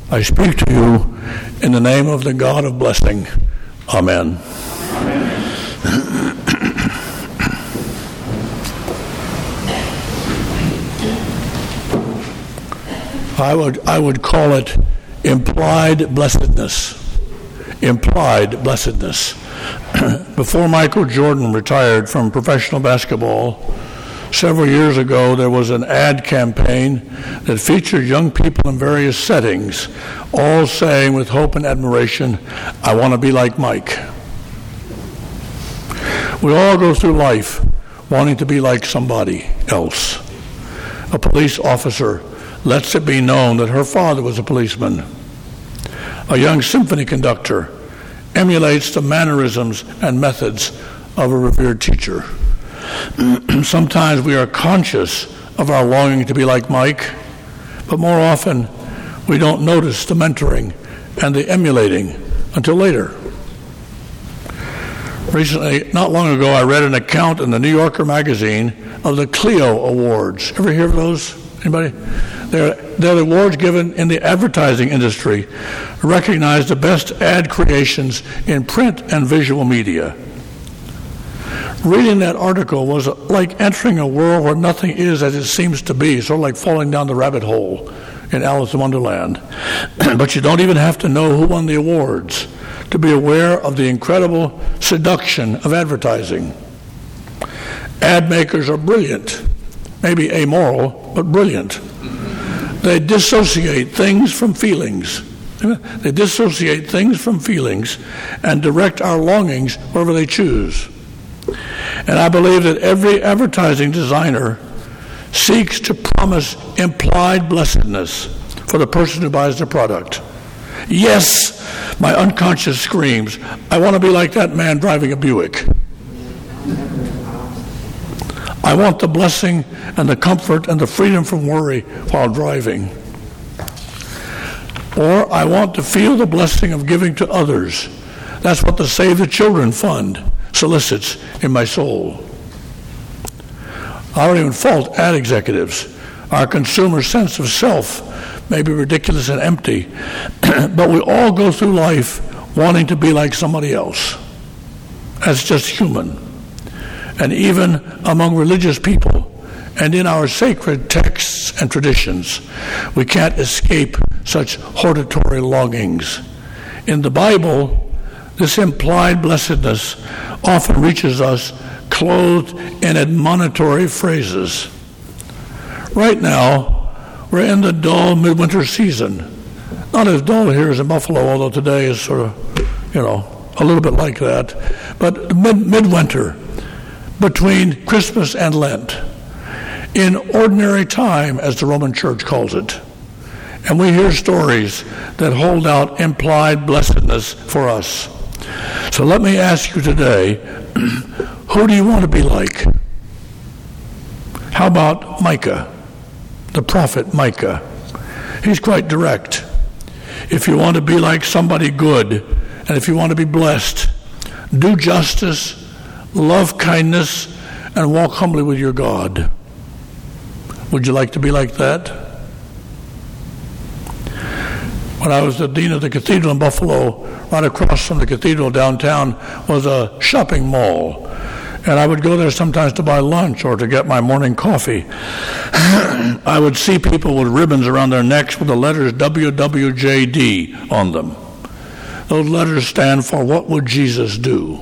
I speak to you in the name of the God of blessing. Amen. I would call it implied blessedness. Implied blessedness. Before Michael Jordan retired from professional basketball, several years ago, there was an ad campaign that featured young people in various settings, all saying with hope and admiration, "I want to be like Mike." We all go through life wanting to be like somebody else. A police officer lets it be known that her father was a policeman. A young symphony conductor emulates the mannerisms and methods of a revered teacher. Sometimes we are conscious of our longing to be like Mike, but more often we don't notice the mentoring and the emulating until later. Recently, not long ago, I read an account in the New Yorker magazine of the Clio Awards. Ever hear of those? Anybody? They're the awards given in the advertising industry, recognize the best ad creations in print and visual media. Reading that article was like entering a world where nothing is as it seems to be, sort of like falling down the rabbit hole in Alice in Wonderland. But you don't even have to know who won the awards to be aware of the incredible seduction of advertising. Ad makers are brilliant, maybe amoral, but brilliant. They dissociate things from feelings. They dissociate things from feelings and direct our longings wherever they choose. And I believe that every advertising designer seeks to promise implied blessedness for the person who buys the product. Yes, my unconscious screams, I want to be like that man driving a Buick. I want the blessing and the comfort and the freedom from worry while driving. Or I want to feel the blessing of giving to others. That's what the Save the Children Fund solicits in my soul. I don't even fault ad executives. Our consumer sense of self may be ridiculous and empty, but we all go through life wanting to be like somebody else. That's just human. And even among religious people and in our sacred texts and traditions, we can't escape such hortatory longings. In the Bible, this implied blessedness often reaches us clothed in admonitory phrases. Right now, we're in the dull midwinter season. Not as dull here as in Buffalo, although today is sort of, a little bit like that. But midwinter, between Christmas and Lent, in ordinary time, as the Roman Church calls it. And we hear stories that hold out implied blessedness for us. So let me ask you today, who do you want to be like? How about Micah, the prophet Micah? He's quite direct. If you want to be like somebody good, and if you want to be blessed, do justice, love kindness, and walk humbly with your God. Would you like to be like that? When I was the dean of the cathedral in Buffalo, right across from the cathedral downtown was a shopping mall. And I would go there sometimes to buy lunch or to get my morning coffee. I would see people with ribbons around their necks with the letters WWJD on them. Those letters stand for What Would Jesus Do?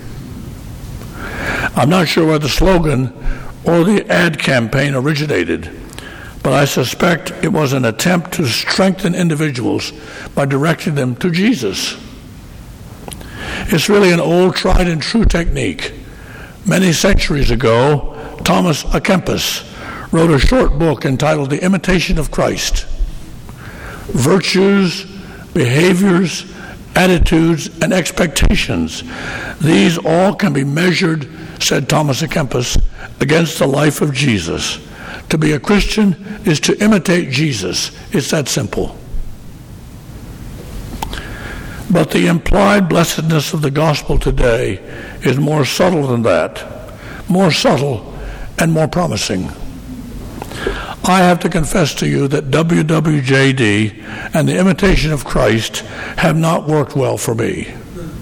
I'm not sure where the slogan or the ad campaign originated, but I suspect it was an attempt to strengthen individuals by directing them to Jesus. It's really an old, tried and true technique. Many centuries ago, Thomas à Kempis wrote a short book entitled The Imitation of Christ. Virtues, behaviors, attitudes, and expectations, these all can be measured, said Thomas à Kempis, against the life of Jesus. To be a Christian is to imitate Jesus. It's that simple. But the implied blessedness of the gospel today is more subtle than that, more subtle and more promising. I have to confess to you that WWJD and the imitation of Christ have not worked well for me.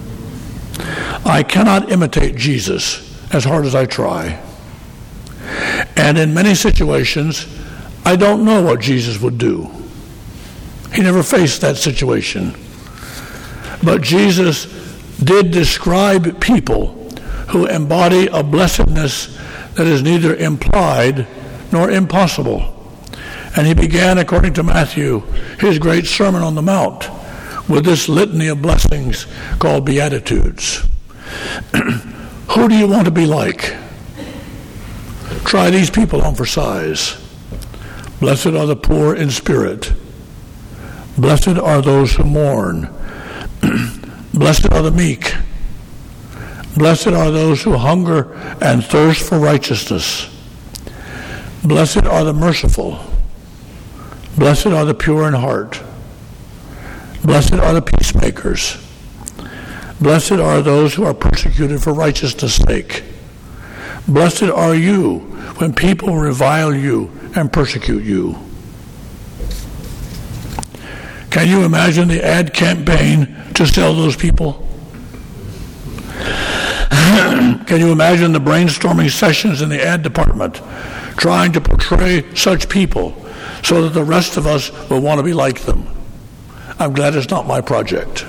I cannot imitate Jesus as hard as I try. And in many situations, I don't know what Jesus would do. He never faced that situation. But Jesus did describe people who embody a blessedness that is neither implied nor impossible. And he began, according to Matthew, his great Sermon on the Mount with this litany of blessings called Beatitudes. Who do you want to be like? Try these people on for size. Blessed are the poor in spirit. Blessed are those who mourn. Blessed are the meek. Blessed are those who hunger and thirst for righteousness. Blessed are the merciful. Blessed are the pure in heart. Blessed are the peacemakers. Blessed are those who are persecuted for righteousness' sake. Blessed are you when people revile you and persecute you. Can you imagine the ad campaign to sell those people? Can you imagine the brainstorming sessions in the ad department trying to portray such people so that the rest of us will want to be like them? I'm glad it's not my project.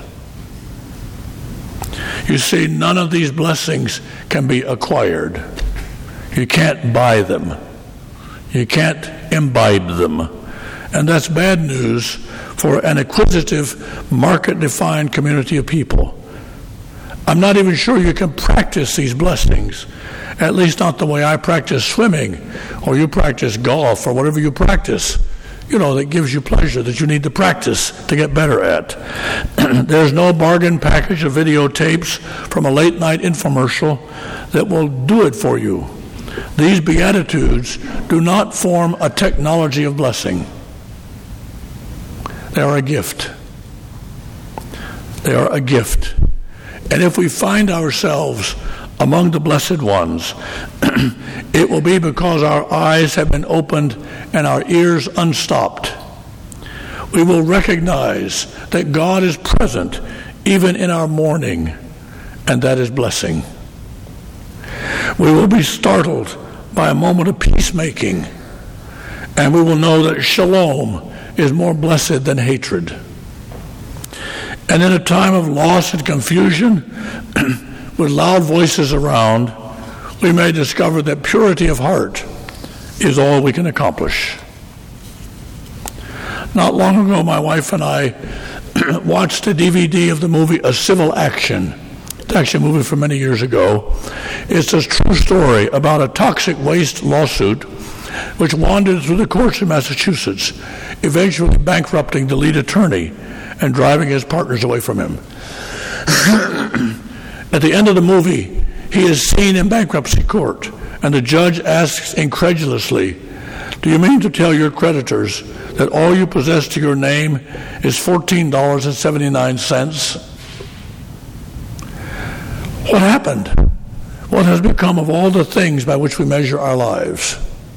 You see, none of these blessings can be acquired. You can't buy them. You can't imbibe them. And that's bad news for an acquisitive, market-defined community of people. I'm not even sure you can practice these blessings, at least not the way I practice swimming, or you practice golf, or whatever you practice, that gives you pleasure, that you need to practice to get better at. There's no bargain package of videotapes from a late-night infomercial that will do it for you. These Beatitudes do not form a technology of blessing. They are a gift. They are a gift. And if we find ourselves among the blessed ones, it will be because our eyes have been opened and our ears unstopped. We will recognize that God is present even in our mourning, and that is blessing. We will be startled by a moment of peacemaking, and we will know that shalom is more blessed than hatred. And in a time of loss and confusion, with loud voices around, we may discover that purity of heart is all we can accomplish. Not long ago, my wife and I watched a DVD of the movie A Civil Action. It's actually a movie from many years ago. It's a true story about a toxic waste lawsuit which wandered through the courts in Massachusetts, eventually bankrupting the lead attorney and driving his partners away from him. At the end of the movie, he is seen in bankruptcy court, and the judge asks incredulously, "Do you mean to tell your creditors that all you possess to your name is $14.79? What happened? What has become of all the things by which we measure our lives?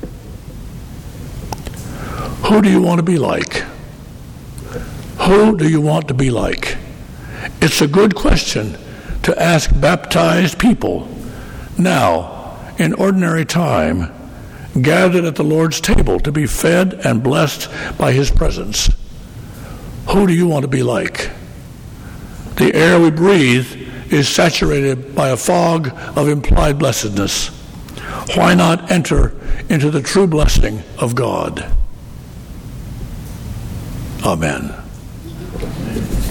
Who do you want to be like? Who do you want to be like?" It's a good question to ask baptized people now, in ordinary time, gathered at the Lord's table to be fed and blessed by His presence. Who do you want to be like? The air we breathe is saturated by a fog of implied blessedness. Why not enter into the true blessing of God? Amen.